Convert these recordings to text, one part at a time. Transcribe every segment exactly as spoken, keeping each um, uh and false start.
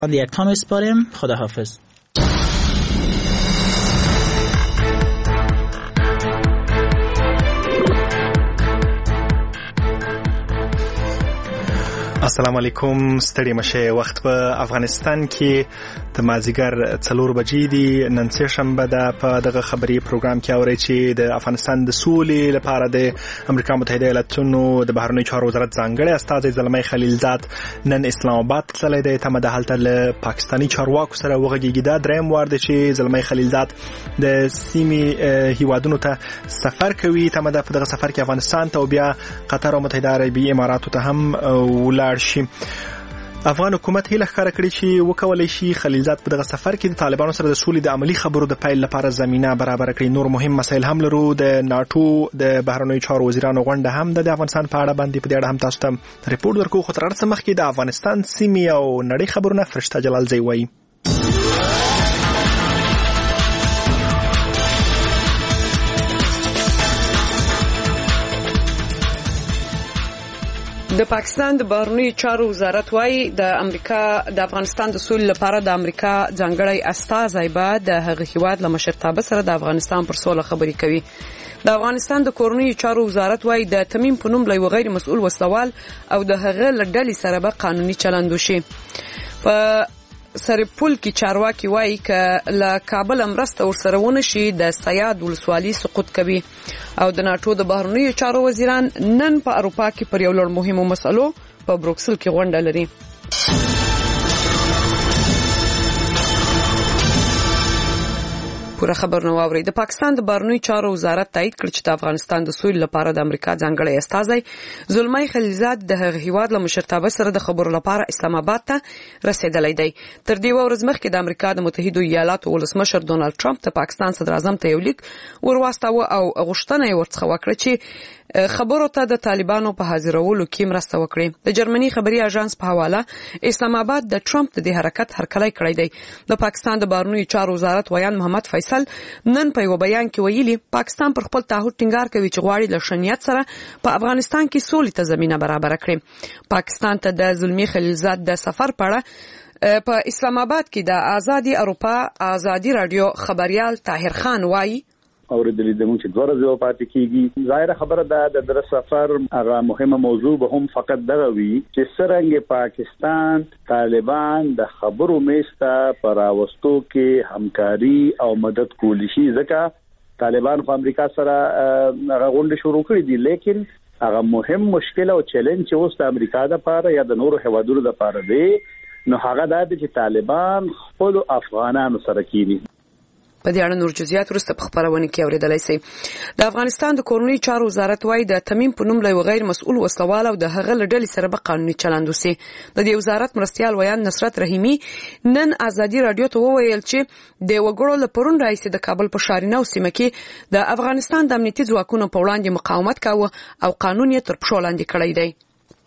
یکتا میسپاریم. خداحافظ. السلام علیکم. ستړي مشه. وخت په افغانستان کې د مازیګر څلور بجې دي. نن سه شنبه ده. په دغه خبري پروګرام کې اوري چې د افغانستان د سولې لپاره د امریکا متحده ایالاتونو د بهرنیو چارو وزارت ځانګړی استازی زلمی خلیلزاد نن اسلام آباد تللی دی. تمه د حالت له پاکستاني چارواکو سره وغږیږي. دا دریم وار دی چې زلمی خلیلزاد د سیمې هیوادونو ته سفر کوي. تمه ده په دغه سفر کې افغانستان ته او بیا قطر او متحده عربي اماراتو ته هم ولاړ شي. افغان حکومت هیله ښکاره کړې چې وکولای شي خلیلزاد په دغه سفر کې د طالبانو سره د سولې د عملی خبرو د پیل لپاره زمينه برابر کړي. نور مهم مسایل هم لرو. د ناتو د بهرنیو چارو وزیرانو غونډه هم د افغانستان په اړه باندې په دې اړه هم تاسو ته ریپورت درکو. خو تر هر څه مخکې د افغانستان سیمې او نړۍ خبرونه فرشته جلالزی وایي. د پاکستان د بهرنیو چارو وزارت وايي د امریکا د افغانستان د سولې لپاره د امریکا ځانګړی استازی به د هغه هیواد له مشرتابه سره د افغانستان پر سوله خبرې کوي. د افغانستان د کورنیو چارو وزارت وايي د تمیم په نوم له غیر مسؤل وسلوال او د هغه لړډلې سره به قانوني چلند وشي. په سرپل کې چارواکي وايي ک له کابل امرسته ورسره ونه شي د سیاد ولسوالۍ سقوط کوي او د ناتو د بهرنیو چارو وزیران نن په اروپا کې پر یو لړ مهمو مسلو په بروکسل کې غونډه لري. پوره خبر نو اوري. د پاکستان د بهرنیو چارو وزارت تایید کړ چې د افغانستان د سولې لپاره د امریکا ځانګړی استازی زلمی خلیلزاد د هغه هیواد له مشرتابه سره د خبرو لپاره اسلام آباد ته رسیدلی دی. تر دې ورځ مخکې د امریکا د متحده ایالاتو ولسمشر ډونالد ټرمپ د پاکستان صدر اعظم ته یو لیک ورواستاوه او غوښتنه یې ورڅخه وکړه چې خبرو ته د طالبانو په حاضرولو کې مرسته وکړي. د جرمني خبري اژانس په حواله اسلام آباد د ټرمپ د دې حرکت هرکلی کړی دی. د پاکستان د بهرنیو چارو وزارت ویان محمد فیصل نن په یو بیان کې ویلي پاکستان پر خپل تعهد ټینګار کوي چې غواړي له شنیت سره په افغانستان کې سولې ته زمينه برابر کړي. پاکستان ته د زلمی خلیلزاد د سفر پړه په اسلام آباد کې د آزادي اروپا آزادي رادیو خبريال طاهر خان وایي اوریدلې د موږ دوه ورځې پاتې کیږي. ظاهر خبره ده د در سفر هغه مهمه موضوع به هم فقط دغه وی چې څنګه پاکستان طالبان د خبرو میسته پر راوستو کې همکاري او مدد کولی شي. ځکه طالبان په امریکا سره هغه غونډه شروع کړې دي، لیکن هغه مهم مشکل او چیلنج چې اوس د امریکا د لپاره یا د نورو هیوادونو لپاره دی نو هغه دا چې طالبان خپل افغانانو سره کینی. په دې اړه نور جزئیات ورسته په خبرونه کې اوریدلای شي. د افغانستان د کورنیو چارو وزارت وايي د تمیم په نوم له غیر مسؤل وسلوال او د هغه لړډلې سره به قانوني چلند وشي. د دې وزارت مرستيال ویان نصرت رحیمی نن آزادي رادیو ته وویل چې د وګړو له پرون راځي د کابل په شارینه او سیمه کې د افغانستان د امنیتي ځواکونو په وړاندې مقاومت کاوه او قانون یې تر پښو لاندې کړی دی.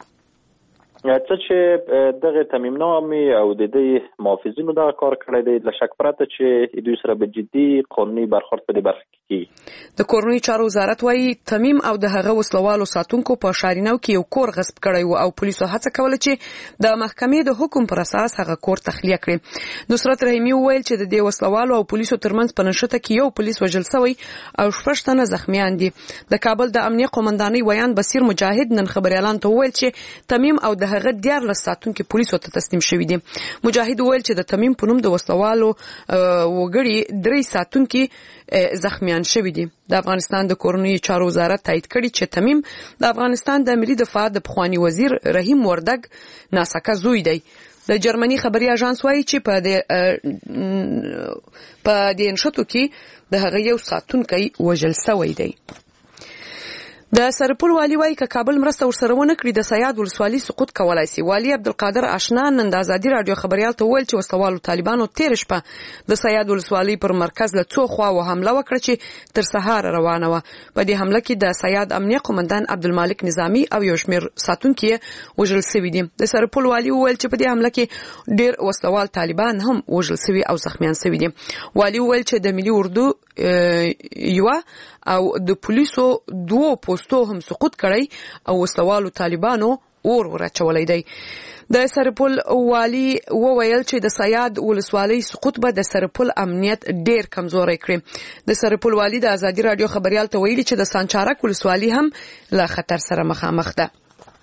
څه چې دغه تمیم نامې او د دې محافظینو دا کار کړی دی له شک پرته چې دوی سره به جدي قانوني برخورد په دې برخه کې کیږي. د کورنیو چارو وزارت وايي تمیم او د هغه وسلوالو ساتونکو په شارینو کې یو کور غصب کړی و او پولیسو هڅه کوله چې د محکمې د حکم پر اساس هغه کور تخلیه کړي. نصرت رحیمی وویل چې د دې وسلوالو او پولیسو ترمنځ په نشته کې یو پولیس وژل شوی او شپږ تنه زخمیان دي. د کابل د امنیه قومندانۍ ویان بصیر مجاهد نن خبريالان ته وویل چې تمیم او د هغه دیار لساتونکو پولیسو ته تسلیم شوی دي. مجاهد وویل چې د تمیم په نوم د وسلوالو وګړي درې ساتونکو زخمیان شوی دي. د افغانستان د کورنیو چارو وزارت تایید کړي چې تمیم د افغانستان د ملي دفاع د پخوانی وزیر رحیم وردګ ناسکه زوی دی. د جرمني خبري اژانس وايي چې په دې په دې نشټو کې د هغه یو ساتونکو وژل شوی دی. د سرپل والی وايي ک کابل مرسته ورسره ونه کړی د سیاد ولسوالۍ سقوط کولای شي. والی عبدالقادر آشنا نن د آزادي رادیو خبريال ته ویل چې وسوالو طالبانو تیر شپه د سیاد ولسوالۍ پر مرکز له څو خوا و حمله وکړه چې تر سهار روانه و. په دې حمله کې د سیاد امنیه قومندان عبدالمالک نظامی او یو شمېر ساتونکو وژل شوي دي. د سرپل والی ویل چې په دې حمله کې ډیر وسوال طالبان هم وژل شوي او زخمیان شوي دي. والی ویل چې د ملي اردو یو او د پولیسو دوه پوستو هم سقوط کړی او وسلوالو طالبانو اور ورچولای دی. د سرپل والی وویل چې د سیاد ولسوالۍ سقوط به د سرپل امنیت ډیر کمزوري کړي. د سرپل والی د ازادي رادیو خبريال ته ویلي چې د سانچارک ولسوالۍ هم له خطر سره مخامخ ده.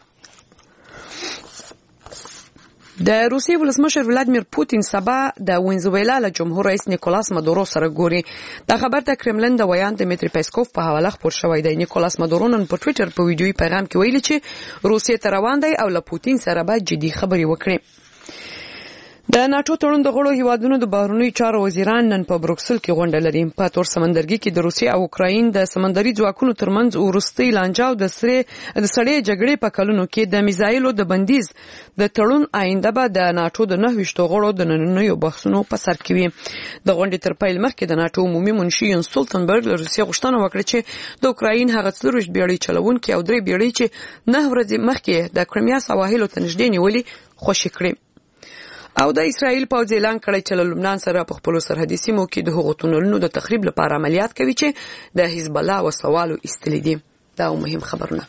د روسیې ولسمشر ولادیمیر پوتین سبا د وینزویلا له جمهور رئیس نیکولاس مادورو سره ګوري. دا خبر ته کرملن د ویان دمیتری پیسکوف په حواله خبر شوی دی. نیکولاس مادورو نن په ټوئیټر په ویډیوي پیغام کې ویلي چې روسیې ته روان دی او له پوتین سره به جدي خبرې وکړي. د ناتو تړون د غړو هیوادونو د بهرنیو چارو وزیران نن په بروکسل کې غونډه لري. په تور سمندرګي کې د روسیې او اوکراین د سمندري ځواکونو ترمنځ ورستۍ لانجه او د سړې د سړې جګړې په کلونو کې د میزایلو د بندیز د تړون آینده به د ناتو د نه ویشتو غړو د نننیو بحثونو په سر کې وي. د غونډې تر پیل مخکې د ناتو عمومي منشي یون سټولټنبرګ له روسیې غوښتنه وکړه چې د اوکراین هغه څلورویشت بیړۍ چلوونکي او درې بیړۍ چې نه ورځې مخکې د کرمیا سواحلو ته نږدې نیولې خوشي کړې. او د اسرائیل پوځ اعلان کړی چې له لبنان سره په خپلو سرحدي سیمو کې د هغو تونلونو د تخریب لپاره عملیات کوي چې د حزب الله وسلوالو ایستلي دي. دا مهم خبرونه.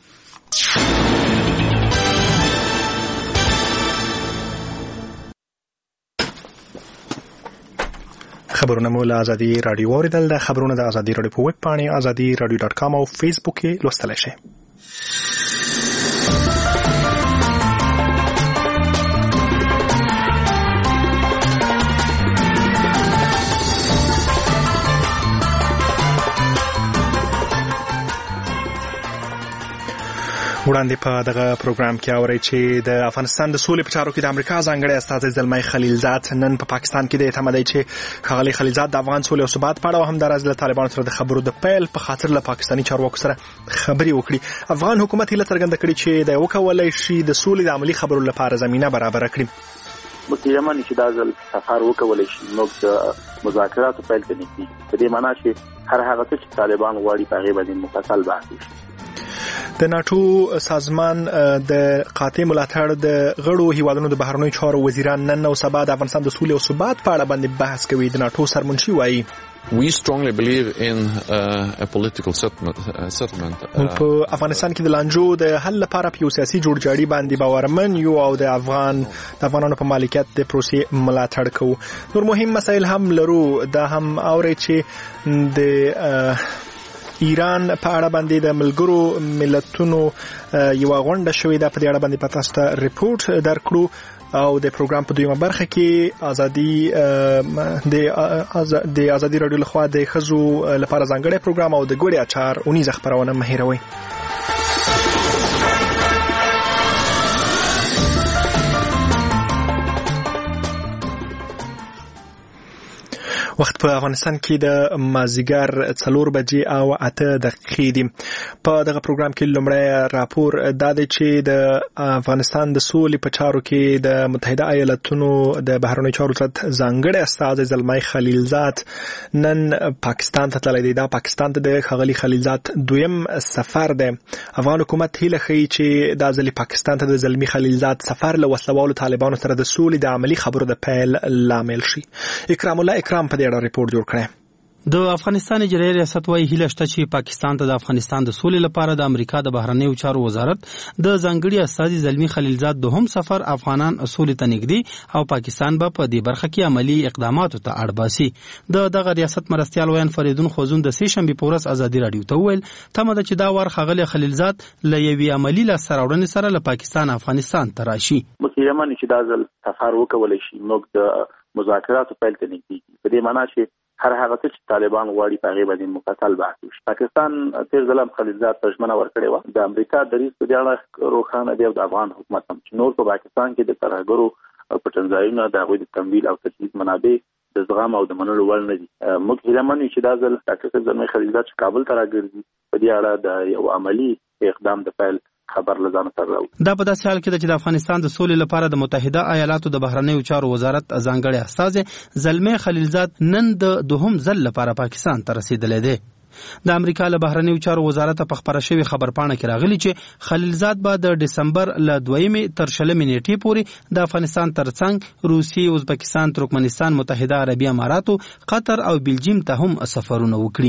خبرونه مو له ازادي رادیو اوریدل. د خبرونه د ازادي رادیو په ویب پاڼه ازادي رادیو ډاټ کام او فیسبوک کې لوستلی شئ. وړاندې په دغه پروګرام کې اورئ چې د افغانستان د سولې په چارو کې د امریکا ځانګړی استازی زلمی خلیلزاد نن په پاکستان کې د اعتماد دی چې ښاغلی خلیلزاد د افغان سولې او ثبات په اړه هم همداراز له طالبانو سره د خبرو د پیل په خاطر له پاکستاني چارواکو سره خبرې وکړي. افغان حکومت هیله څرګنده کړې چې د وکولای شي د سولې د عملي خبرو لپاره زمینه برابره کړي. متیمن چې دا ځل سفر وکولای شي نو د مذاکراتو پیل کوي. په دې معنی چې هر هغه څه چې طالبان غواړي په هغه باندې مفصل بحث وشي. د ناتو سازمان د قاطع ملاتړ د غړو هیوادونو د بهرنیو چارو وزیران نن او سبا د افغانستان د سولې او ثبات په اړه باندې بحث کوي. د ناتو سرمنشي وایي We strongly believe in uh, a political settlement. Uh, settlement. په افغانستان کې د لانجو د حل لپاره په یو سیاسي جوړجاړي باندې باورمن یو او د افغان د افغانانو په مالکیت د پروسې ملاتړ کوو. نور مهم مسایل هم لرو. دا هم اوري چې د ایران په اړه باندې د ملګرو ملتونو یو غونډه شوې ده. په دې اړه باندې په تاسو ته ریپورت درکړو او د پروګرام په دویمه برخه کې ازادي د د ازادي رادیو لخوا د خزو لپاره ځانګړی پروګرام او د ګوړې اچار اونیزه خبرونه مهیروي. وخت په افغانستان کې د مازیګر څلور بجې او اته دقیقې دي. په دغه پروګرام کې لومړی راپور دا دی چې د افغانستان د سولې په چارو کې د متحده ایالاتونو د بهرنیو چارو وزارت ځانګړی استازی زلمی خلیلزاد نن پاکستان ته تللی دی. دا پاکستان ته د ښاغلي خلیلزاد دویم سفر دی. افغان حکومت هیله ښیي چې دا ځلې پاکستان ته د زلمی خلیلزاد سفر له وسلوالو طالبانو سره د سولې د عملي خبرو د پیل لامل شي. اکرام الله اکرام په دې اړه ریپورت جوړ کړی. د افغانستان اجرایي ریاست وايي هیله شته چې پاکستان ته د افغانستان د سولې لپاره د امریکا د بهرنیو چارو وزارت د ځانګړي استازي زلمی خلیلزاد دوهم سفر افغانان سولې ته نږدې او پاکستان به په دې برخه کې عملی اقداماتو ته اړ باسي. د دغه ریاست مرستیال ویان فریدون خوزون د سې شنبې په ورځ ازادي رادیو ته وویل تمه ده چې دا وار ښاغلی خلیلزاد له یوې عملي لاسته راوړنې سره له پاکستان افغانستان ته راشي. مسلمان چې دا ځل سفر وکولای شي نو د مذاکراتو پیل کوي. په دې معنی چې هر هغه څه چې طالبان غواړي په هغه باندې مفصل بحث وشي. پاکستان تیر ځل خلیلزاد ته ژمنه ورکړې وه. د امریکا دریځ په دې اړه روښانه دی او د افغان حکومت هم چې نور په پاکستان کې د ترهګرو پټنځایونه د هغوی د تمویل او تجهیز منابع د زغم او د منلو وړ نه دي. موږ هیله من یو چې دا ځل ډاکټر زلمی خلیلزاد چې کابل ته راګرځي په دې اړه د یو عملی اقدام د پیل خبر لزان سره راو. دا په داسې حال کې چې د افغانستان د سولې لپاره د متحده ایالاتو د بهرنیو چارو وزارت ځانګړی استازی زلمی خلیلزاد نن د دوهم ځل لپاره پاکستان ته رسیدلی دی. د امریکا له بهرنیو چارو وزارت په خبره شوی خبرپاڼه کې راغلی چې خلیلزاد به د دسمبر له دویمې تر شلمې نیټې پورې د افغانستان ترڅنګ روسیې، ازبکستان، ترکمنستان، متحده عربي اماراتو، قطر او بلجیم ته هم سفرونه وکړي.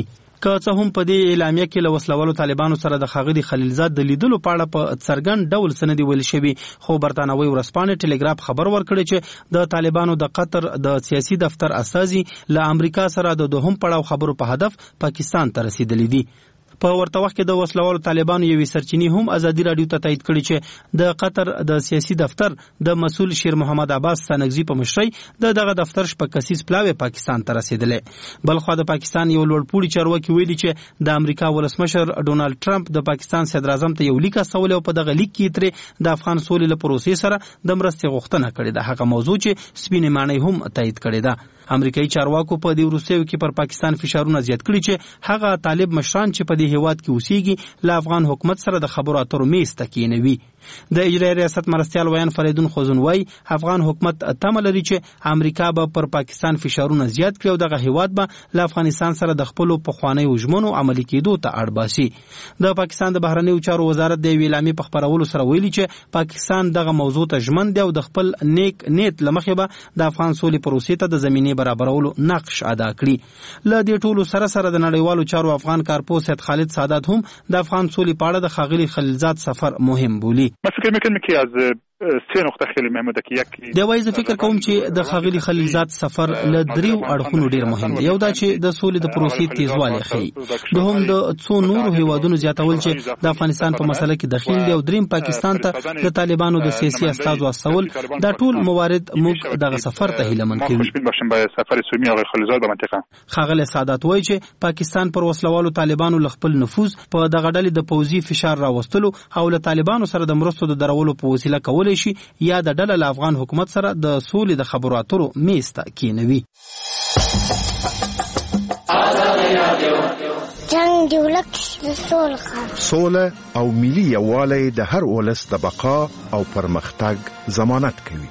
که څه هم په دې اعلامیه کې له وسلوالو طالبانو سره د ښاغلي خلیلزاد د لیدلو په اړه په څرګند ډول څه نه دي ویل شوي، خو برتانوي ورځپاڼې ټلګراف خبر ورکړی چې د طالبانو د قطر د سیاسي دفتر استازي له امریکا سره د دوهم پړاو خبرو په هدف پاکستان ته رسیدلی دي. په ورته وخت کې د وسلوالو طالبانو یوې سرچینې هم ازادي راډیو ته تایید کړي چې د قطر د سیاسي دفتر د مسؤل شیر محمد عباس ستانکزي په مشرۍ د دغه دفتر شپږ کسیز پلاوی پاکستان ته رسیدلی. بلخوا د پاکستان یو لوړپوړي چارواکي ویلي چې د امریکا ولسمشر ډونالد ټرمپ د پاکستان صدر اعظم ته یو لیک استولی او په دغه لیک کې ترې د افغان سولې له پروسې سره د مرستې غوښتنه کړې ده، هغه موضوع چې سپینې ماڼۍ هم تایید کړې ده. امریکایي چارواکو په دې وروستیو کې پر پاکستان فشارونه زیات کړي چې هغه طالب مشران چې په دې هیواد کې اوسېږي له افغان حکومت سره د خبرو اترو میز ته کېنوي. د اجرایي ریاست مرستیال ویان فریدون خوزون وایي افغان حکومت تمه لري چې امریکا به پر پاکستان فشارونه زیات کړي او دغه هیواد به له افغانستان سره د خپلو پخوانیو ژمنو عملي کېدو ته اړ باسي. د پاکستان د بهرنیو چارو وزارت د یوې اعلامیې په خپرولو سره ویلي چې پاکستان دغه موضوع ته ژمن دی او د خپل نیک نیت له مخې به د افغان سولې پروسې ته د زمینې برابرولو نقش ادا کړي. له دې ټولو سره سره د نړیوالو چارو افغان کارپوه سید خالد سادات هم د افغان سولې په اړه د ښاغلي خلیلزاد سفر مهم بولي. من فکر میکنم که از سه نقطه خیلی مهمه ده که یک د وایي فکر کوم چې د ښاغلي خلیلزاد سفر له دریو اړخونو ډیر مهم دی. یو دا چې د سولې د پروسې تیزوالی ښیي، دوهم د څو نورو هیوادونو زیاتول چې د افغانستان په مسله کې دخیل دي، او دریم پاکستان ته د طالبانو د سیاسي استازو استول. دا ټول موارد موږ دغه سفر ته هیلهمند کوي. ښاغلی سادات وایي چې پاکستان پر وسلوالو طالبانو له خپل نفوذ په دغه ډلې د پوځي فشار راوستلو او له طالبانو سره د مرستو د درولو په وسیله کولی شي یا د ډله له افغان حکومت سره د سولې د خبرو اترو میز ته کېنوي. جنګ د ولس سوله او ملي یووالی د هر ولس د بقا او پرمختګ ضمانت کوي.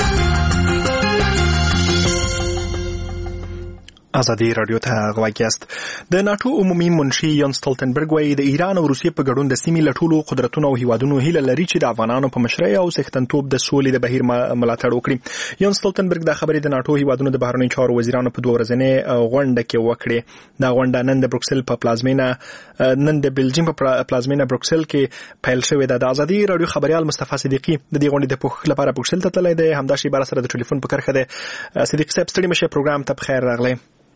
ازادي رادیو ته غواړي است. د ناتو عمومي منشي یان سټولټنبرګ وايي د ایران او روسیې په ګډون د سیمې له ټولو قدرتونو او هیوادونو هیله لري چې د افغانانو په مشرۍ او څښتنتوب د سولې د بهیر ملاتړ وکړي. یان سټولټنبرګ دا خبرې د ناتو هیوادونو د بهرنیو چارو وزیرانو په دوه ورځنۍ غونډه کې وکړې. دا غونډه نن د بروکسل په پلازمینه نن د بلجیم په پلازمینه بروکسل کې پیل شوې ده. د ازادي رادیو خبريال مصطفی صدیقي د دې غونډې د پوښښ لپاره بروکسل ته تللی دی. همدا شی بار سره د ټلیفون په کرخه ده. صدیقي صاحب ستړي مشه پروګرام ته بخیر راغلی.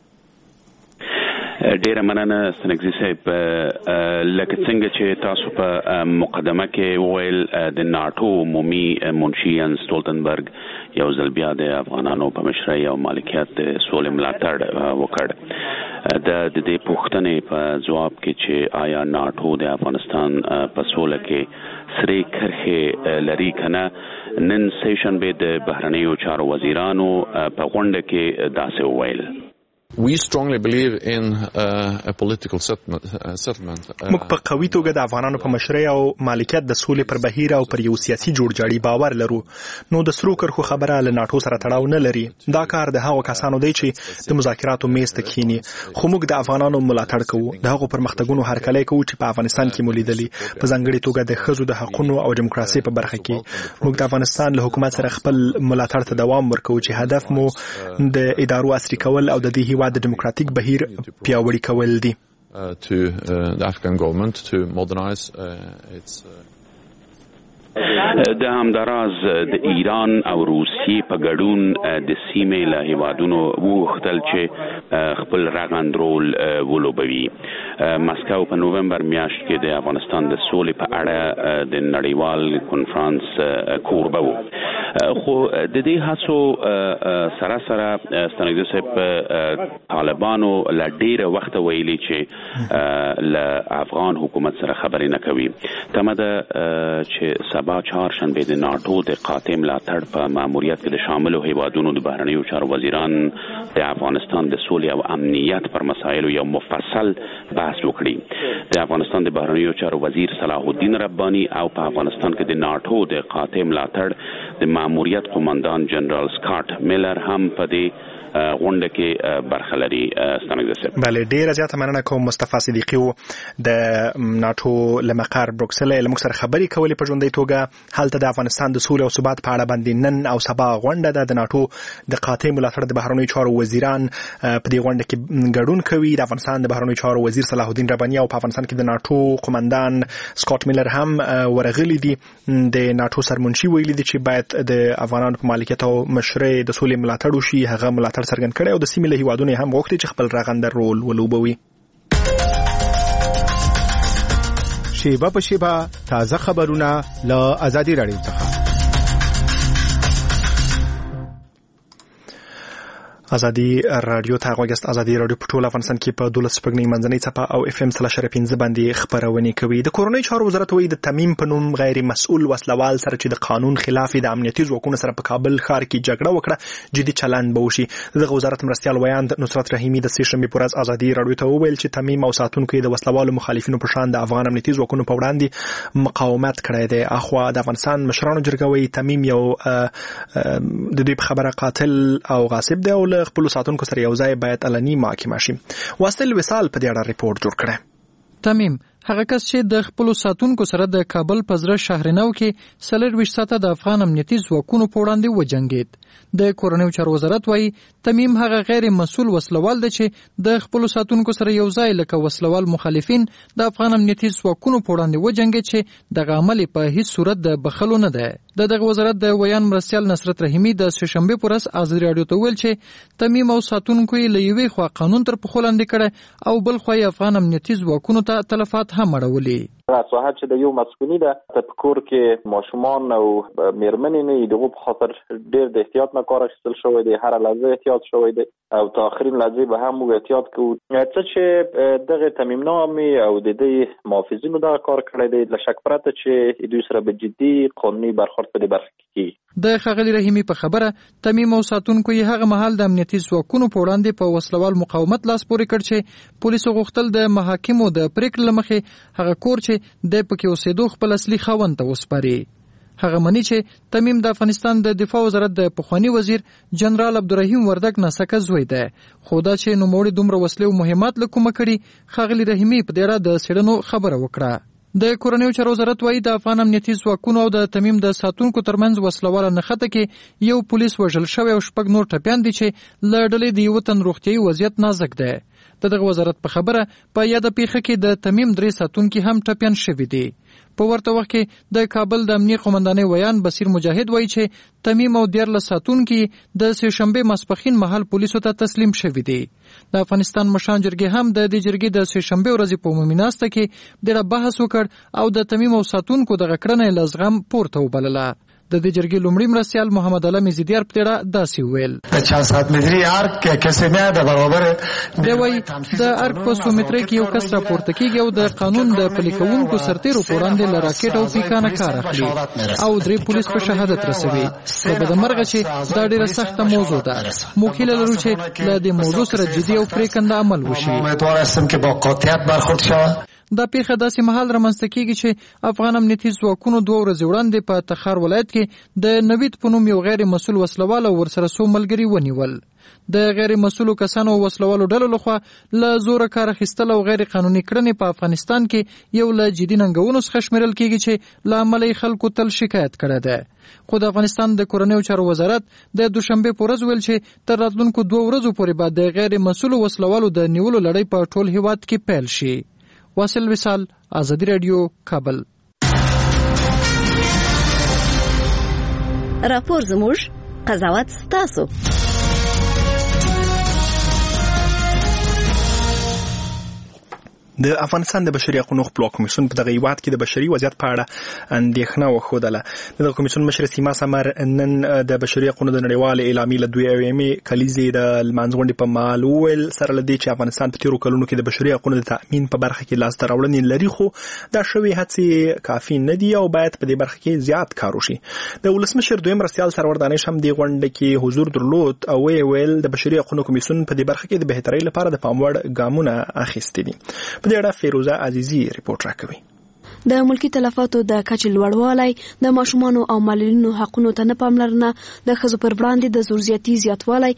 ډیره مننه ستنګزي صاحب. لکه څنګه چې تاسو په مقدمه کې وویل د ناتو عمومي منشي یان سټولټنبرګ یو ځل بیا د افغانانو په مشرۍ او مالکیت د سولې ملاتړ وکړ. د دې پوښتنې په جواب کې چې آیا ناتو د افغانستان په سوله کې سرې کرښې لري کنه، نن سیشن به د بهرنیو چارو وزیرانو په غونډه کې داسې وویل. We strongly believe in uh, a political settlement. Uh, settlement. موږ په قوي توګه د افغانانو په مشرۍ او مالکیت د سولې پر بهیر او پر یو سیاسي جوړجاړي باور لرو. نو د سرو کرښو خبره له ناتو سره تړاو نه لري. دا کار د هغو کسانو دی چې د مذاکراتو میز ته کښیني. خو موږ د افغانانو ملاتړ کوو. د هغو پرمختګونو هرکلی کوو چې په افغانستان کې مو لیدلي، په ځانګړې توګه د ښځو د حقونو او دیموکراسۍ په برخه کې. موږ د افغانستان له حکومت سره خپل ملاتړ ته دوام ورکوو چې هدف مو د ادارو عصري کول او د دې هیواد د دیموکراتیک بهیر پیاوړی کول دي. to uh, the Afghan government to modernize uh, its uh, د همداراز د ایران او روسیې په ګډون د سیمې له هیوادونو وغوښتل چې خپل رغند رول ولوبوي. مسکو په نوومبر میاشت کې د افغانستان د سولې په اړه د نړیوال کنفرانس کوربه و. خو د دې هڅو سره سره ستنګزي صاحب طالبانو له ډیره وخت ویلي چې له افغان حکومت سره خبرې نه کوي. تمه ده چې سبا چهارشنبه د ناتو د قاطع ملاتړ په ماموریت کې د شاملو هیوادونو د بهرنیو چارو وزیران د افغانستان د سولې او امنیت پر مسایلو یو مفصل بحث وکړي. د افغانستان د بهرنیو چارو وزیر صلاح الدین ربانی او په افغانستان کې د ناتو د قاطع ملاتړ د ماموریت قومندان جنرال سکاټ میلر هم په دې غونډه کې برخه لري. ستنګزي بله ډیره زیاته مننه کوم مصطفی صدیقي د ناتو لمقر بروکسل له موږ سره خبرې کولې په ژوندۍ توګه. همدارنګه هلته د افغانستان د سولې او ثبات په اړه باندې نن او سبا غونډه ده. د ناتو د قاطع ملاتړ د بهرنیو چارو وزیران په دې غونډه کې ګډون کوي. د افغانستان د بهرنیو چارو وزیر صلاح الدین رباني او په افغانستان کې د ناتو قومندان سکاټ میلر هم ورغلي دي. د ناتو سرمنشي ویلي دي چې باید د افغانانو په مالکیت او مشرۍ د سولې ملاتړ وشي. هغه ملاتړ څرګند کړی او د سیمې له هیوادونو هم غوښتي چې خپل رغنده رول ولوبوي. شیبه په شیبه تازه خبرونه له آزادي راډیو څخه. ازادي رادیو ته غوږ است. ازادي رادیو په ټول افغانستان کې په دولس سپګنۍ منځنۍ څپه او اف ام سلا شرپینځ باندې خبرونه کوي. د کورونی چارو وزارت وایي د تمیم په نوم غیر مسؤل وسلوال سره چې د قانون خلاف د امنیتي ځواکونو سره په کابل ښار کې جګړه وکړه جدي چلند به وشي. دغه وزارت مرستيال ویاند نصرت رحیمی د سې شنبې پر ورځ ازادي رادیو ته وویل چې تمیم او ساتونکو د وسلوالو مخالفینو په شان د افغان امنیتي ځواکونو په وړاندې مقاومت کړی دی. اخوا د افغانستان مشرانو جرګه وایي تمیم یو د دې په خبره قاتل او غاصب دی او خپل ساتونکو سره یو ځای باید علني محاکمه شي. واصل وصال په دې اړه ریپورت جوړ کړی. تمیم هغه کس چې د خپل ساتونکو سره د کابل په زړه شهرنو کې سلر ویش ساته د افغان امنیتي ځواکونو په وړاندې وجنګید. د کورنیو چارو وزارت وایي تمیم هغه غیر مسؤل وسلوال دی چې د خپل ساتونکو سره یو ځای لکه وسلوال مخالفین د افغان امنیتي ځواکونو په وړاندې وجنګید چې دغه عمل په هیڅ صورت د بخښلو نه دی. د دغه وزارت د ویان مرستيال نصرت رحیمی د سې شنبې پر ورځ ازادي رادیو ته ویل چې تمیم او ساتونکو یې له یوې خوا قانون تر پښو لاندې کړی او بل خوا افغان امنیتي ځواکونو ته تلفات هم اړولي. راسوه چې د یو مسکونی ده په کور کې ماشومان او میرمنې نه دغه په خاطر ډېر د احتیاط نه کار اخیستل شوی دی. هر لحظه احتیاط شوی دی او تا اخرین لحظه به هم موږ احتیاط کوو. څه چې دغه تمیم نامي او د دې محافظینو دا کار کړی دی له شک پرته چې دوی سره به جدي قانوني برخورد په دې برخه کې. د خغلی رحیمی په خبره تمیم او ساتونکو یې هغه مهال د امنیتي ځواکونو په وړاندې په وسلوال مقاومت لاس پورې کړ چې پولیسو غوښتل د محاکمو د پریکړې لمخې هغه کور چې د پکې اوسېدو خپل اصلي خاوند ته وسپاري. هغه مني چې تمیم د افغانستان د دفاع وزارت د پخوانی وزیر جنرال عبدالرحیم وردک ناسکه زوی دی. خو دا چې نوموړي دومره وسلې او مهمات له کومه کړي خغلی رحیمی په دې اړه د څېړنو خبره وکړه. د کورنیو چارو وزارت وایي د افغان امنیتي ځواکونو او د تمیم د ساتونکو ترمنځ وسلواله نښته کې یو پولیس وژل شوی او شپږ نور ټپیان دي چې له ډلې د یو تن روغتیايي وضعیت نازک دی. د دغه وزارت په خبره په یاده پیښه کې د تمیم درې ساتونکي هم ټپیان شوي دي. په ورته وخت کې د کابل د امنیه قومندانۍ ویان بصیر مجاهد وایي چې تمیم او دیارلس ساتونکي د سې شنبې ماسپښین مهال پولیسو ته تسلیم شوي دي. د افغانستان مشران جرګې هم د دې جرګې د سې شنبې ورځې په عمومي ناسته کې ډېر بحث وکړ او د تمیم او ساتونکو دغه کړنه له زغم پورته وبلله. د دې جرګې لومړي مرستيال محمد علي زیدیار په اړه داسې ویل. پچاس سات متری ارک کې کیسه نه د برابر دی وایي د ارک په سو متری کې یو کس راپورته کیږي او د قانون د پلي کوونکو سرتیرو په وړاندې له راکټ او پیکانه کار اخلي او درې پولیس په شهادت رسوي. په بدمرغه چې دا ډیره سخته موضوع ده. موږ هیله لرو چې له دې موضوع سره جدي او پریکنده عمل وشي. امیدوار هستم که با قاطعیت برخورد شود. دا پیښه داسې مهال رامنځته کیږي چې افغان امنیتي ځواکونو دوه ورځې وړاندې په تخار ولایت کې د نوید په نوم یو غیر مسؤل وسلوال او ورسره څو ملګري ونیول. د غیر مسؤلو کسانو او وسلوالو ډلو لخوا له زوره کار اخیستل او غیر قانوني کړنې په افغانستان کې یو له جدي ننګونو څخه شمیرل کیږي چې له امله خلکو تل شکایت کړی دی. خو د افغانستان د کورنیو چارو وزارت د دوشنبه په ورځ ویل چې تر راتلونکو دوه ورځو پورې به د غیر مسؤلو وسلوالو د نیولو لړۍ په ټول هیواد کې پیل شي. واصل وصال، آزادی رادیو، کابل. راپور زموږ، قضاوت ستاسو. د افغانستان د بشري حقوقو خپلواک کمیسیون په دغه هیواد کې د بشري وضعیت په اړه اندېښنه وښودله. د کمیسیون مشر سیما سمر نن د بشري حقوقو د نړیوال اعلامیې له دوی اویمې کلیزې د لمانځغونډې په مهال وویل سره لدی چې افغانستان په تیرو کلونو کې د بشري حقوقو د تأمین په برخه کې لاس راوړنې لري، خو دا شوی هڅې کافي نه دي او باید په دې برخه کې زیات کار وشي. د ولسمشر دویم مرستيال سرور دانش هم د غونډې کې حضور درلود او ویل د بشري حقوقو کمیسیون په دې برخه کې د بهترۍ لپاره د پاموړ ګامونه اخیستي دي. په دې اړه فیروزه عزیزی ریپورت راکوي. د ملکی تلفاتو د کچې لوړوالی، د ماشومانو او معلولینو حقونو ته نه پاملرنه، د ښځو پر وړاندې د زور زیاتي زیاتوالی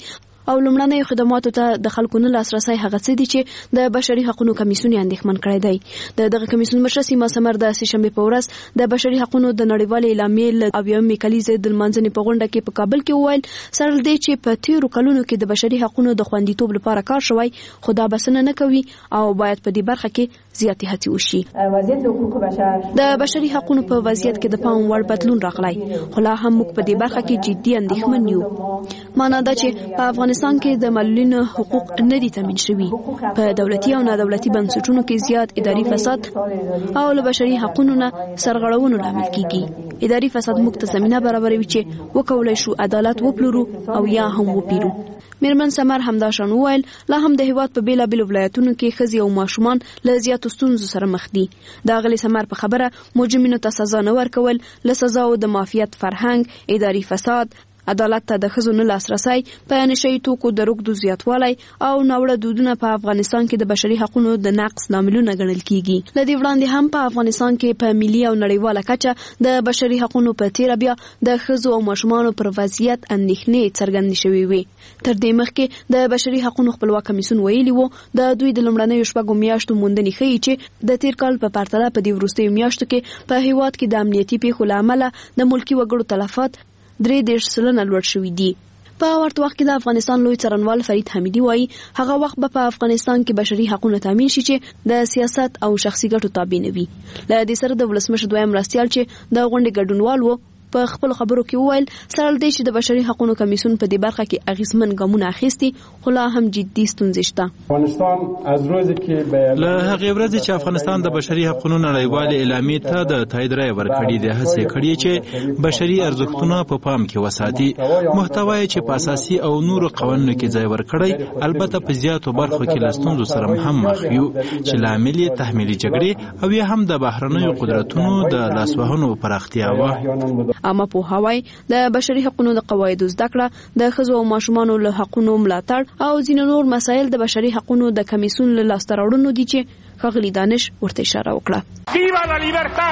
او لومړنیو خدماتو ته د خلکو نه لاسرسي هغه څه دي چې د بشري حقوقو کمیسیون اندېښمن کړی دی. د دغه کمیسیون مشر سیما سمر د سهشنبه په ورځ د بشري حقوقو د نړیوال اعلامیې له اویاومې کلیزې د لمانځنې په غونډه کې په کابل کې وویل سره دې چې په تیرو کلونو کې د بشري حقوقو د خوندیتوب لپاره کار شوی خو دا بسنه نه کوي او باید په دې برخه کې زیاتې هڅې وشي. وضعیت حقوق بشر د بشري حقوقو په وضعیت کې د پام وړ بدلون راغلی خو لا هم موږ په دې برخه کې جدي اندېښمن یو. معنا دا چې په افغانستان کې د معلولینو حقوق نه دي تامین شوي. په دولتي او نادولتي بنسټونو کې زیات اداري فساد او له بشري حقوقو نه سرغړونو لامل کیږي. اداري فساد موږ ته زمينه برابروي چې وکولای شو عدالت وپلورو او یا هم وپیرو. میرمن سمر همداشان وویل لا هم د هیواد په بیلابیلو ولایتونو کې ښځې او ماشومان له زیاتو ستونزو سره مخ دي. د اغلې سمر په خبره مجرمینو ته سزا نه ورکول له سزاو د مافیات فرهنګ، اداري فساد، عدالت ته د ښځو نه لاسرسی، په نشهیي توکو د رکدو زیاتوالی او ناوړه دودونه په افغانستان کې د بشري حقوقو د نقض لاملونه ګڼل کیږي. له دې وړاندې هم په افغانستان کې په ملي او نړیواله کچه د بشري حقوقو په تیر بیا د ښځو او ماشومانو پر وضعیت اندېښنې څرګندې شوې وي. تر دې مخکې د بشري حقوقو خپلواک کمیسیون ویلي وو د دوی د لومړنیو شپږو میاشتو موندنې ښیي چې د تیر کال په پرتله په دې وروستیو میاشتو کې په هیواد کې د امنیتي پیښو له امله د ملکي وګړو تلفات درې دېرش سلنه لوړ شوي دي. په ورته وخت کې د افغانستان لوی څارنوال فرید حمیدي وایي هغه وخت به په افغانستان کې بشري حقوقو تامین شي چې د سیاست او شخصي ګټو تابع نه وي. له دې سره د ولسمشر دویم مرستیال چې د غونډې ګډونوال وو په خپل خبرو کې وویل سره دې چې د بشري حقوقو کمیسیون په دې برخه کې اغیزمن ګامونه اخیستي خو لا هم جدي ستونزې شته. افغانستان از روزی کې له هغې ورځې چې افغانستان د بشري حقوقو نړیوالې اعلامیې ته د تایید رایه ورکړې ده هڅې کړې چې بشري ارزښتونه په پام کې وساتي. محتوا چې په اساسي او نورو قوانینو کې ځای ورکړی البته په زیاتو برخو کې له ستونزو سره هم مخ یو چې لامل یې تحمیلي جګړې او یا هم د بهرنیو قدرتونو د لاسوهنو پراختیا وه. اما په هواي د بشري حقوقو د قواعدو زده کړه، د ښځو او ماشومانو له حقوقو ملاتړ او ځینې نور مسایل د بشري حقوقو د کمیسیون له لاسته راوړنو دي چې ښاغلي دانش ورته اشاره وکړه. ویوا لا لیبرتا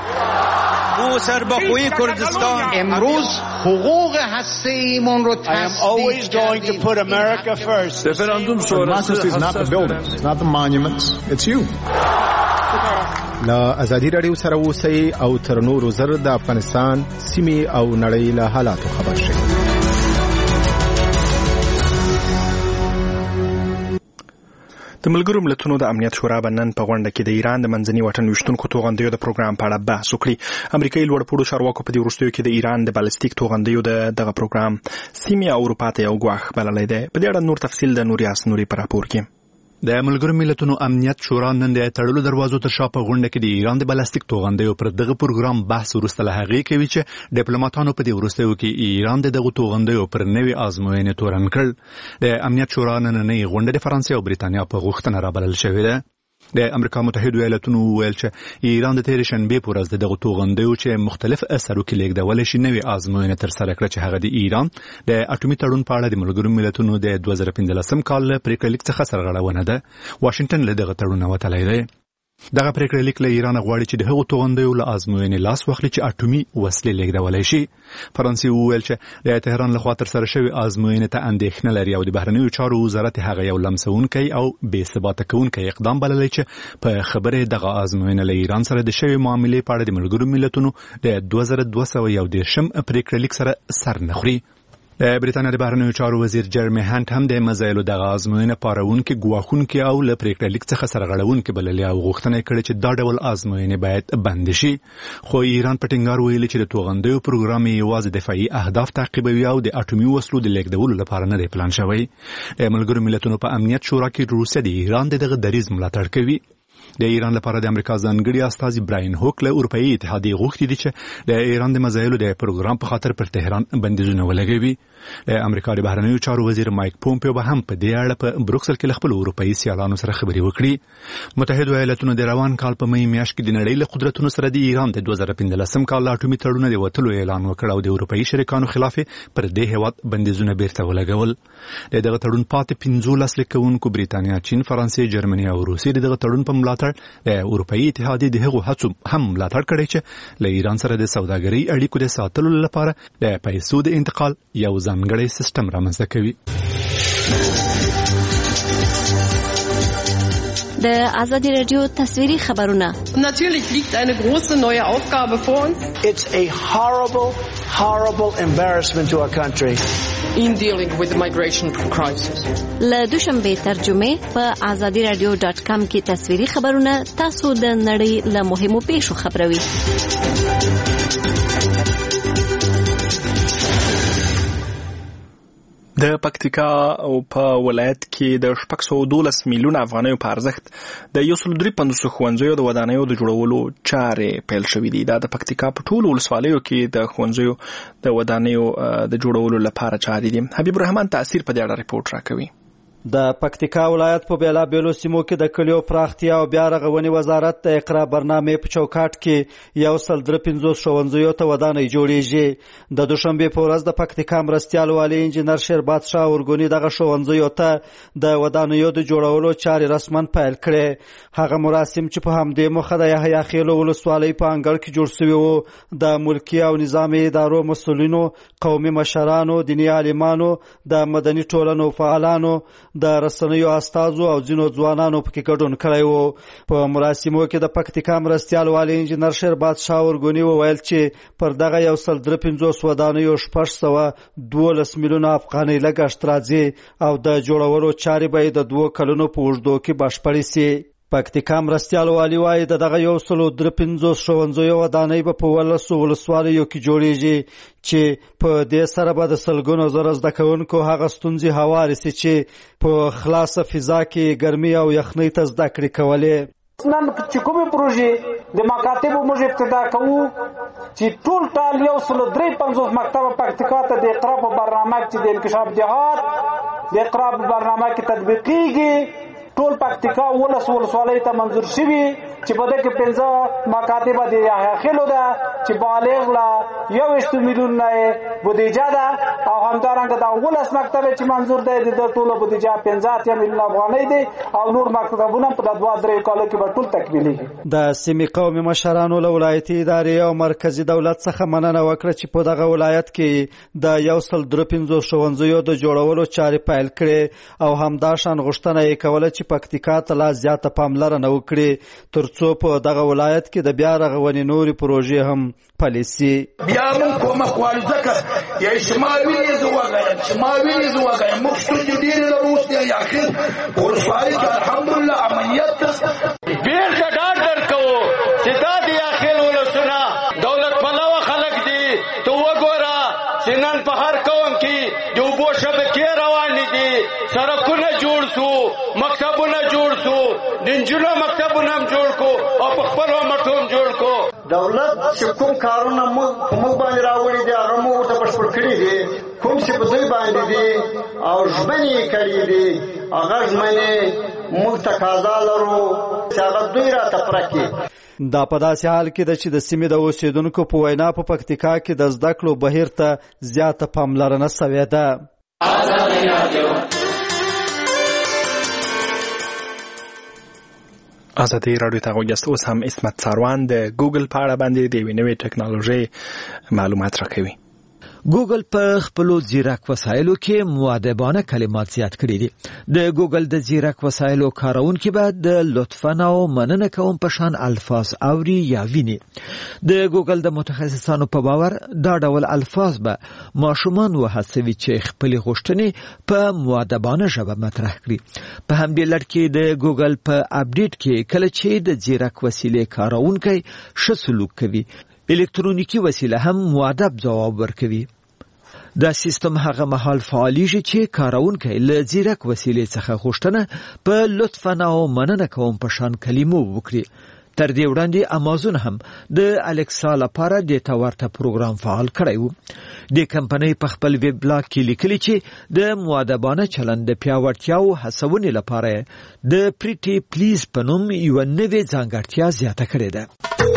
او سربخوی کردستان امروز حقوق هسته‌ایمون رو تصدیق کردیم. رفراندوم شورای is not the buildings, it's not the monuments, it's you. لا ازادي رادیو سره اوسئ او تر نورو زر د افغانستان سیمې او نړۍ له حالاتو خبر شئ. د ملګرو ملتونو د امنیت شورا بنن په غونډه کې د ایران د منځني واټن وشتونکو توغندیو د پروګرام په اړه بحث وکړي. امریکایي لوړپوړو چارواکو په دې وروستیو کې د ایران د بالستیک توغندیو د دغه پروګرام سیمې او اروپا ته یو ګواښ بللی دی. په دې اړه نور تفصیل د نوریاس نوري په راپور کې. د ملګرو ملتونو امنیت شورا نن د تړلو دروازو تر شا په غونډه کې د ایران د بالستیک توغندیو پر دغه پروګرام بحث وروسته له هغې کوي چې ډیپلوماټانو په دې وروستیو کې ایران د دغه توغندیو پر نوې آزموینې تورن کړ. د امنیت شورا نننۍ غونډه د فرانسې او بریتانیا په غوښتنه رابلل شوې ده. د امریکا متحده ایالاتونو ویل چې ایران د تېرې شنبې په ورځ دغه توغندیو چې مختلف اثرو کې لیږدولی شي نوې آزموینه ترسره کړه چې هغه د ایران د اټومي تړون په اړه د ملګرو ملتونو د دوه زره پنځلسم کال له پریکړې لیک څخه سرغړونه ده. واشنګټن له دغه تړونه وتلی دی. دغه پریکړې لیک له ایران غواړي چې د هغو توغندیو له آزموینې لاس واخلي چې اټومي وسلې لیږدولی شي. فرانسې وویل چې د تهران لخوا ترسره شوې آزموینې ته اندېښنه لري او د بهرنیو چارو وزارت هغه یو لمسونکی او بې ثباته کوونکی اقدام بللی چې په خبرې دغه آزموینه له ایران سره د شوې معاملې په اړه د ملګرو ملتونو د دوه زره دوه سوه یو دېرشم پریکړې لیک سره سر نه خوري. د بریتانیا د بهرنیو چارو وزیر جرمی هانت هم د مزایلو دغه آزموینه پارونکي ګواښونکي او له پریکړې لیک څخه سرغړونکي بللي او غوښتنه یې کړې چې دا ډول آزموینې باید بند شي. خو ایران په ټینګار ویلي چې د توغندیو پروګرام یوازې دفاعي اهداف تعقیبوي او د اټومي وسلو د لیږدولو لپاره نه دی پلان شوی. د ملګرو ملتونو په امنیت شورا کې روسیه د ایران دغه دریځ ملاتړ کوي. د ایران لپاره د امریکا ځانګړي استازي براین هوک له اروپאי اتحادیې غوښتي دي چې د ایران د مزایلو د پروګرام په خاطر پر تهران بندیزونه ولګوي. د امریکا د بهرنیو چارو وزیر مایک پومپیو به هم په دې اړه په بروکسل کې خپل اروپאי سیالانو سره خبرې وکړي. متحده ایالاتونو د روان کال په مې میاشت کې د نړۍ له قدرتونو سره د ایران د دوه زره پنځلسم کال اټومي تړون د وټلو اعلان وکړ او د اروپאי شریکانو خلاف پر دې هیواد بندیزونه بیرته ولګول. دغه تړون پاتې پنځولس لیکونکو بریتانیا، چین، فرانسې، جرمني او روسیې دغه تړون په ملاتړ د اروپאי اتحادیې د هغو هڅو هم ملاتړ کړی چې له ایران سره د سوداګرۍ اړیکو د ساتلو لپاره د پیسو د انتقال یو ځانګړی سیستم رامنځته کوي. د آزادی رادیو تصویری خبرونه. Natürlich liegt eine große neue Aufgabe vor uns. It's a horrible, horrible embarrassment to our country. In dealing with the migration crisis. له دوشنبه ترجمه په آزادی رادیو ډاټ کام کې تصویری خبرونه تاسو د نړۍ له مهمو پیښو خبروي. د پکتیکا او په ولایت کې د شپږ سوه دولس میلیونه افغانیو په ارزښت د یو سل درې پنځوس ښوونځیو د ودانیو د جوړولو چارې پیل شوې دي. دا د پکتیکا په ټولو ولسوالیو کې د ښوونځیو د ودانیو د جوړولو لپاره چارې دي. حبیب الرحمن تاثیر په دې اړه ریپورت راکوي. د پکتیکا ولایت په بیلابیلو سیمو کې د کلیو پراختیا او بیا رغونې وزارت د اقرا برنامې په چوکاټ کې یو سل درې پنځوس ښوونځیو ته ودانۍ جوړیږي. د دوشنبې په ورځ د پکتیکا مرستیال والي انجینر شیربات شاه اورګونی دغه ښوونځیو ته د ودانیو د جوړولو چارې رسما پیل کړې. هغه مراسم چې په همدې موخه د یحیی خیل ولسوالۍ په انګړ کې جوړ شوي وو د ملکي او نظامي ادارو مسؤلینو، قومي مشرانو، دیني عالمانو، د مدني ټولنو فعالانو، د رسنیو استازو او ځینو ځوانانو پکې ګډون کړی وو. په مراسمو کې د پکتیکا مرستیال والي انجینر شیربات شاه اورګونی وویل چې پر دغه یو سل درې پنځوس ودانیو شپږ سوه دولس میلیونه افغانۍ لګښت راځي او د جوړولو چارې به د دوو کلونو په اوږدو کې بشپړې سي. پکتیکا مرستیال والي وایي د دغه یو سل درې پنځوس ښوونځیو ودانۍ به په ولسو ولسوالیو کې جوړیږي چې په دې سره به د سلګونو زره زده کوونکو هغه ستونزې هوارې سي چې په خلاصه فضا کې ګرمي او یخنۍ ته زده کړې کولې. نن چې کومې پروژې د مکاتبو موږ ابتدا کوو چې ټول ټال یو سل درې پنځوس مکتبه پکتیکا ته د اقرا په برنامه کې د انکشاف جهاد د اقرا په برنامه کې تطبیقیږي. ټول پکتیکا ولس ولسوالۍ ته منظور شوي چې په دې کې پنځه مکاتب د یحیی خیلو ده چې بالغ لا یو ویشت میلیون نه بودیجه ده او همدارنګه د ولس مکتب چې منظور ده د ټولو بودیجه پنځه اتیا میلیون افغانۍ دي او نور مکتبونه په د دوه درې کالو کې به ټول تکمیلېږي. د سیمې قومي مشرانو له ولایتي ادارې او مرکزي دولت څخه مننه وکړه چې په دغه ولایت کې د یو سل درې پنځوس ښوونځیو د جوړولو چارې پیل کړې او همداشان غوښتنه یې کوله چې پکتیکا ته لا زیاته پاملرنه وکړي ترڅو په دغه ولایت کې د بیا رغونې نورې پروژې هم پلې سي. بیا موږ کومه غواړو ځکه یا شمال وینې زه وګایم شمال وینې زه وګایم موږ ستونزې ډېرې لرو اوس د یاخیل په ولسوالۍ کې الحمدلله امنیت ته بیرته ډاډ درکوو چې دا د یاخیل ولسونه دولت پلوه خلک دي. ته وګوره چې نن په هر قوم کې د اوبو شبکې روانې دي، سړکونه جوړ شو، مکتبونه جوړ شو، د نجونو مکتبونه هم جوړ کو او په خپل مټو هم جوړ کو. دولت چې کوم کارونه موږ په موږ باندې راوړي دي هغه موږ ته بشپړ کړي دي. کوم چې په دوی باندې دي او ژمنې یې کړي دي هغه ژمنې موږ تقاضا لرو چې هغه دوی راته پوره کړي. دا په داسې حال کې ده چې د سیمې د اوسیدونکو په وینا په پکتیکا کې د زده کړو بهیر ته زیاته پاملرنه شوې ده. آزادی رادیو ته غوږ اوس هم اسمت ساروان د ګوګل په اړه باندې د یوې نوې ټکنالوژۍ معلومات راکوي. ګوګل په خپلو ځیرک وسایلو کې مؤدبانه کلمات زیات کړي دي. د ګوګل د ځیرک وسایلو کارونکي به د لطفاً او مننه کوم په شان الفاظ اوري یا ویني. د ګوګل د متخصصانو په باور دا ډول الفاظ به ماشومان وهڅوي چې خپل غوښتنې په مؤدبانه ژبه مطرح کړي. په همدې لړ کې د ګوګل په اپډیټ کې کله چې د ځیرک وسیلې کارونکي ښه سلوک کوي الکترونیکی وسیله هم مؤدب جواب ورکوي. دا سیستم هغه مهال فعالیږي چې کارونکی له ځیرک وسیلې څخه غوښتنه په لطفاً او مننه کوم په شان کلمو وکړي. تر دې وړاندې امازون هم د الکسا لپاره د تورته پروګرام فعال کړی و. د کمپنۍ په خپل ویب بلاګ کې لیکلي چې د مؤدبانه چلند د پیاوړتیا او هڅونې لپاره د پریټي پلیز په نوم یوه نوې ځانګړتیا زیاته کړې ده.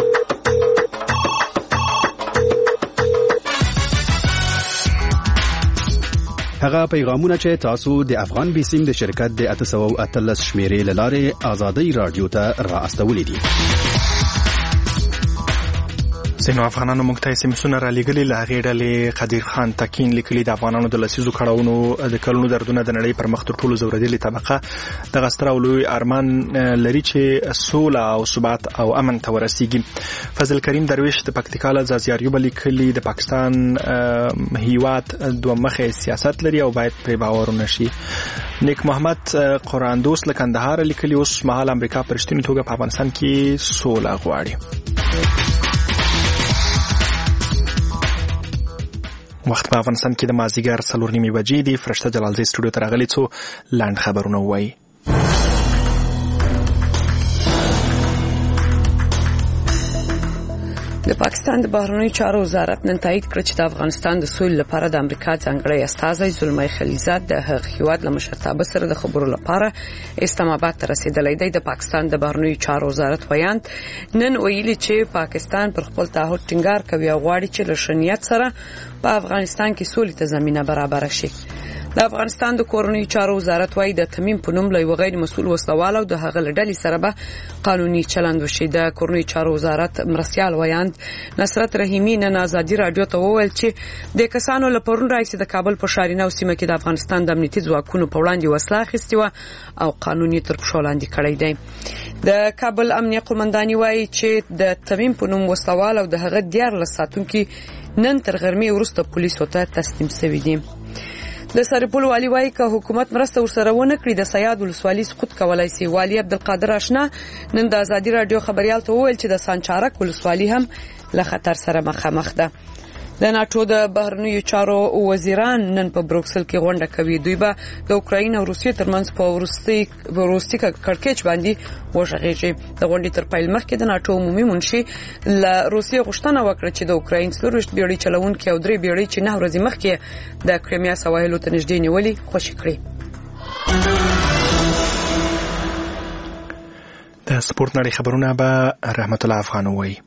هغه پیغامونه چې تاسو د افغان بیسیم د شرکت د اته سوه او اتلس شمیرې له لارې آزادۍ رادیو ته را استولې دي. ځینو افغانانو موږ ته سیمسونه را لېږلي له هغې ډلې قدیر خان تکین لیکلي د افغانانو د لسیزو کړاوونو د کلونو دردونه د نړۍ پر مخ تر ټولو زورېدلې طبقه دغه ستر او لوی ارمان لري چې سوله او ثبات او امن ته ورسیږي. فضل کریم درویش د پکتیکا له ځاځیاریوبه لیکلي د پاکستان هیواد دوه مخی سیاست لري او باید پرې باور ونشي. نیک محمد قرآن دوست له کندهار لیکلي اوس مهال امریکا په رښتینې توګه په افغانستان کې سوله غواړي. وخت په افغانستان کې د مازیګر څلور نیمې بجې دي. فرشته جلالزی سټوډیو ته راغلي څو لنډ خبرونه ووایي. د پاکستان د بهرنیو چارو وزارت نن تایید کړ چې د افغانستان د سولې لپاره د امریکا ځانګړی استازی زلمی خلیلزاد د هغه هیواد له مشرتابه سره د خبرو لپاره اسلام آباد ته رسیدلی دی. د پاکستان د بهرنیو چارو وزارت ویاند نن ویلي چې پاکستان پر خپل تعهد ټینګار کوي او غواړي چې له شنیت سره په افغانستان کې سولې ته زمينه برابر شي. د افغانستان د کورنیو چارو وزارت وايي د تمیم په نوم له یو غیر مسؤل وسلوال او د هغه لډلې سره به قانوني چلند وشي. د کورنیو چارو وزارت مرستيال ویاند نصرت رحیمی نن آزادي رادیو ته وویل چې د کسانو له پرون راځي د کابل په شارینه او سیمه کې د افغانستان د امنیتي ځواکونو په وړاندې وسله اخیستې و او قانوني تر پښو لاندې کړی دی. د کابل امنیه قومنداني وايي چې د تمیم په نوم وسلوال او د هغه دیارلس ساتونکي نن تر غرمې وروسته پولیسو ته تسلیم شوي دي. د سرپل والی وايي که حکومت مرسته ورسره ونه کړي د سیاد ولسوالۍ سقوط کولای شي. والی عبدالقادر آشنا نن د آزادي رادیو خبريال ته وویل چې د سانچارک ولسوالۍ هم له خطر سره مخامخ ده. د ناتو د بهرنیو چارو وزیران نن په بروکسل کې غونډه کوي. دوی به د اوکراین او روسیې ترمنځ په ورستي ورستي کړکېچ باندې وژغېږي. د غونډې تر پیل مخکې د ناتو عمومي منشي له روسیې غوښتنه وکړه چې د اوکراین څلورویشت بیړۍ چلوونکي او درې بیړۍ چې نه ورځې مخکې د کریمیا سواحلو ته نږدې نیولې خوشي کړي. د سپورت نړۍ خبرونه به رحمت الله افغان وایي.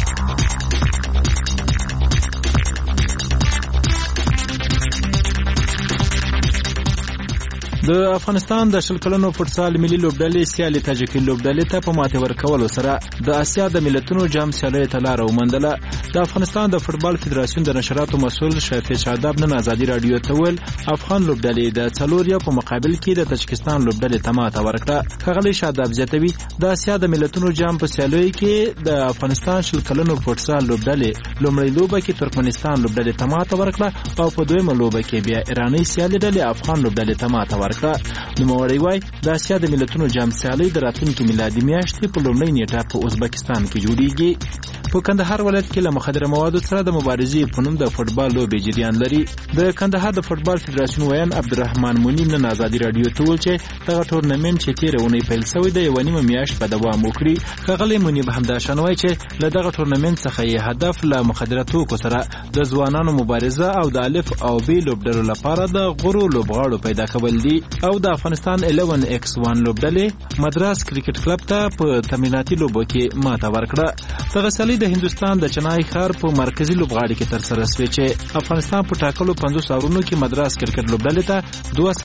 د افغانستان د شل کلنو فوټسال ملي لوبډلې سیالي تاجکي لوبډلې ته په ماته ورکولو سره د اسیا د ملتونو جام سیالي ته لار وموندله. د افغانستان د فوټبال فدراسیون د نشراتو مسؤل شفیع شاداب نن آزادي رادیو ته ویل افغان لوبډلې د څلور یو په مقابل کې د تاجکستان لوبډلې ته ماته ورکړه. ښاغلی شاداب زیاتوي د اسیا د ملتونو جام په سیالي کې د افغانستان شل کلنو فوټسال لوبډلې لومړی لوبه کې ترکمنستان لوبډلې ته ماته ورکړه او په دویمه لوبه کې بیا ایراني سیالي ډلې افغان لوبډلې ته ماته ورکړه. نوموړی وايي د اسیا د ملتونو جام سیالي د راتلونکي میلادي میاشتې په لومړۍ نیټه په ازبکستان کې جوړیږي. په کندهار ولایت کې له مخدره موادو سره د مبارزې په نوم د فوټبال لوبې جریان لري. د کندهار د فوټبال فدراسیون ویان عبدالرحمن مونی نن آزادي رادیو ته ویل چې دغه ټورنمنت چې تېره اونۍ پیل شوی دی یوه نیمه میاشت به دوام وکړي. ښاغلی مونی به همداشان وایي چې له دغه ټورنمنت څخه یې هدف له مخدره توکو سره د ځوانانو مبارزه او د الف او بي لوبډلو لپاره د غورو لوبغاړو پیدا کول دي. او د افغانستان الیون ایکس وان لوبډلې مدراس کرکټ کلب ته په تمریناتي لوبو کې ماته ورکړه. دغه سیالي د هندوستان د چنای ښار په مرکزي لوبغاړي کې ترسره شوې چې افغانستان په ټاکلو پنځوس اورونو کې مدراس کرکټ لوبډلې ته دوه